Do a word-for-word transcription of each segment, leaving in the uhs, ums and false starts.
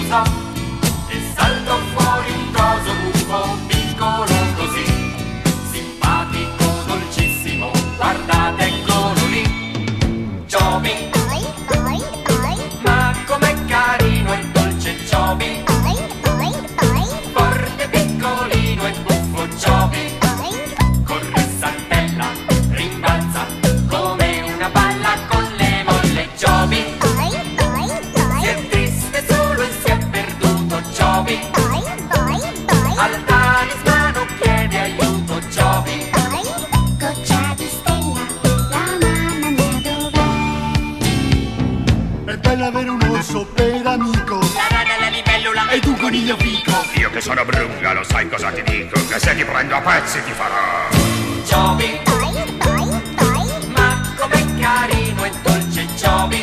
so, e saltò fuori un coso buffo, piccolo così, simpatico, dolcissimo, guardate, eccolo lì, Chubby. Ma com'è carino e dolce Chubby, forte, piccolino e buffo Chubby, corre, saltella, rimbalza come una palla con le molle Chubby. Si è triste solo e si è perduto Chubby, al talismano chiede aiuto Chubby. Goccia di stella, la mamma mia dov'è? È bello avere un orso per amico, La rana, la libellula ed un coniglio fico. Io che sono Brunga, lo sai cosa ti dico? Che se ti prendo a pezzi ti farò. Chubby. Ma com'è carino e dolce Chubby,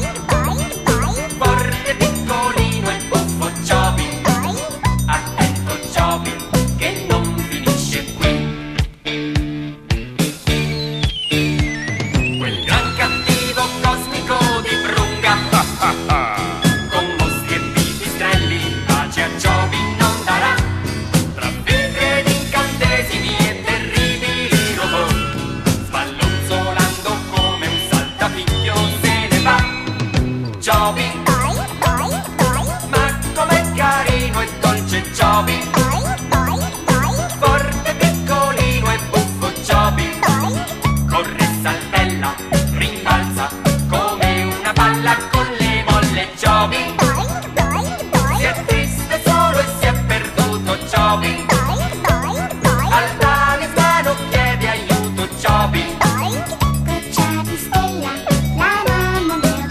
forte, piccolino e buffo Chubby. Attento Chubby, che non finisce qui. Quel gran cattivo cosmico di Brunga, con mostri e pipistrelli, pace a Chubby non darà. Tra vetri ed incantesimi e terribili robot, sballonzolando come un saltapicchio se ne va. Chubby. Ma com'è carino e dolce Chubby, forte, piccolino e buffo Chubby, corre, saltella, rimbalza come una palla con le molle Chubby. Si è triste solo e si è perduto Chubby, al talismano chiede aiuto Chubby. Goccia di stella, la mamma mia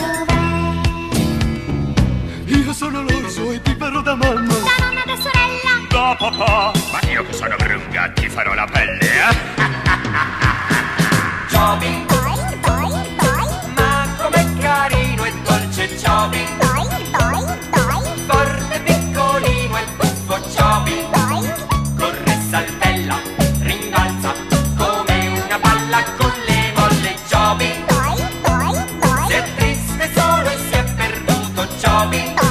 dov'è? Io sono l'orso e ti farò da mamma. Da nonna, da sorella, Da papà. Ma io che sono Brunga ti farò la pelle, eh? Chubby. Ma com'è carino e dolce Chubby, forte, piccolino e buffo Chubby, corre, saltella, rimbalza come una palla con le molle Chubby. Si è triste solo e si è perduto Chubby,